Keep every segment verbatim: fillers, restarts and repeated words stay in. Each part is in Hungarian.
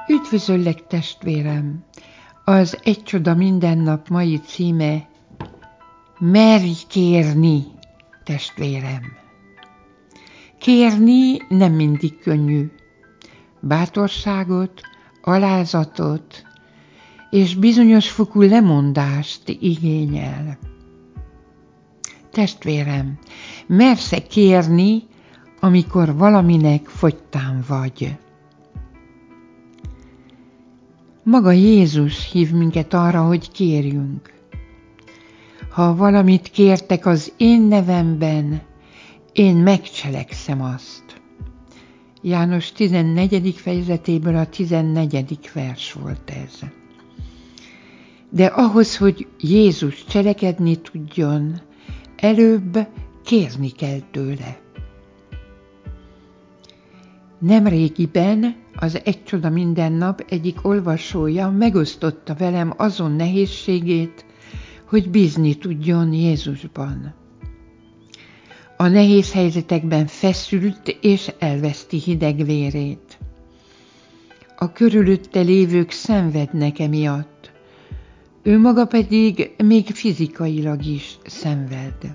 Üdvözöllek, testvérem! Az Egy csoda minden nap mai címe: Merj kérni, testvérem! Kérni nem mindig könnyű. Bátorságot, alázatot és bizonyos fokú lemondást igényel. Testvérem, mersz-e kérni, amikor valaminek fogytán vagy? Maga Jézus hív minket arra, hogy kérjünk. Ha valamit kértek az én nevemben, én megcselekszem azt. János tizennegyedik fejezetéből a tizennegyedik vers volt ez. De ahhoz, hogy Jézus cselekedni tudjon, előbb kérni kell tőle. Nemrégiben az Egy csoda minden nap egyik olvasója megosztotta velem azon nehézségét, hogy bízni tudjon Jézusban. A nehéz helyzetekben feszült és elveszti hideg vérét. A körülötte lévők szenvednek emiatt, ő maga pedig még fizikailag is szenved.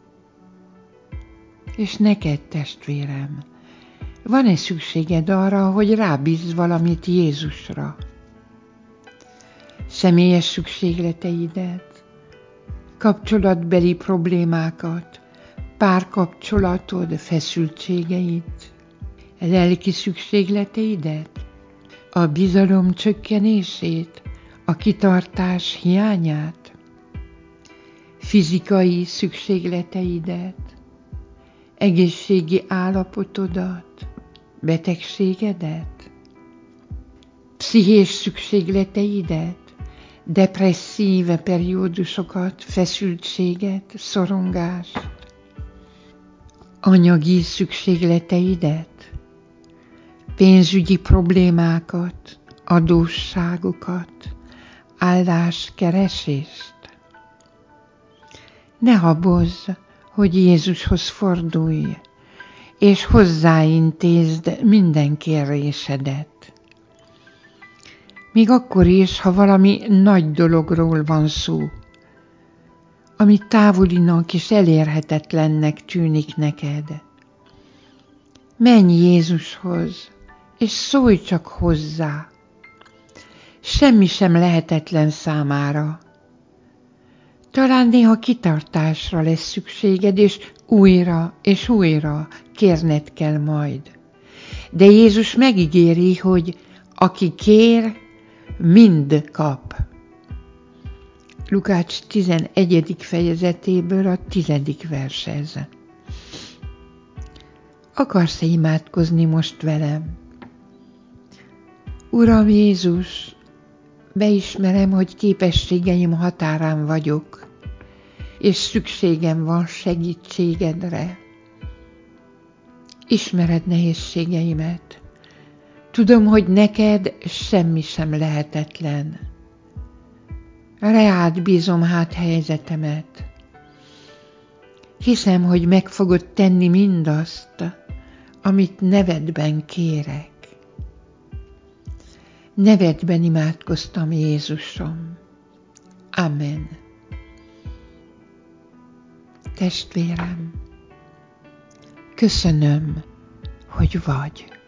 És neked, testvérem, van-e szükséged arra, hogy rábízz valamit Jézusra? Személyes szükségleteidet, kapcsolatbeli problémákat, párkapcsolatod feszültségeit, lelki szükségleteidet, a bizalom csökkenését, a kitartás hiányát, fizikai szükségleteidet, egészségi állapotodat, betegségedet, pszichés szükségleteidet, depresszív periódusokat, feszültséget, szorongást, anyagi szükségleteidet, pénzügyi problémákat, adósságokat, álláskeresést. Ne habozz, hogy Jézushoz fordulj, és hozzáintézd minden kérésedet. Még akkor is, ha valami nagy dologról van szó, ami távolinak és elérhetetlennek tűnik neked. Menj Jézushoz, és szólj csak hozzá. Semmi sem lehetetlen számára. Talán néha kitartásra lesz szükséged, és újra és újra kérned kell majd. De Jézus megígéri, hogy aki kér, mind kap. Lukács tizenegyedik fejezetéből a tizedik vers ez. Akarsz-e imádkozni most velem? Uram Jézus, beismerem, hogy képességeim határán vagyok, és szükségem van segítségedre. Ismered nehézségeimet. Tudom, hogy neked semmi sem lehetetlen. Reád bízom hát helyzetemet. Hiszem, hogy meg fogod tenni mindazt, amit nevedben kérek. Nevedben imádkoztam, Jézusom. Amen. Testvérem, köszönöm, hogy vagy.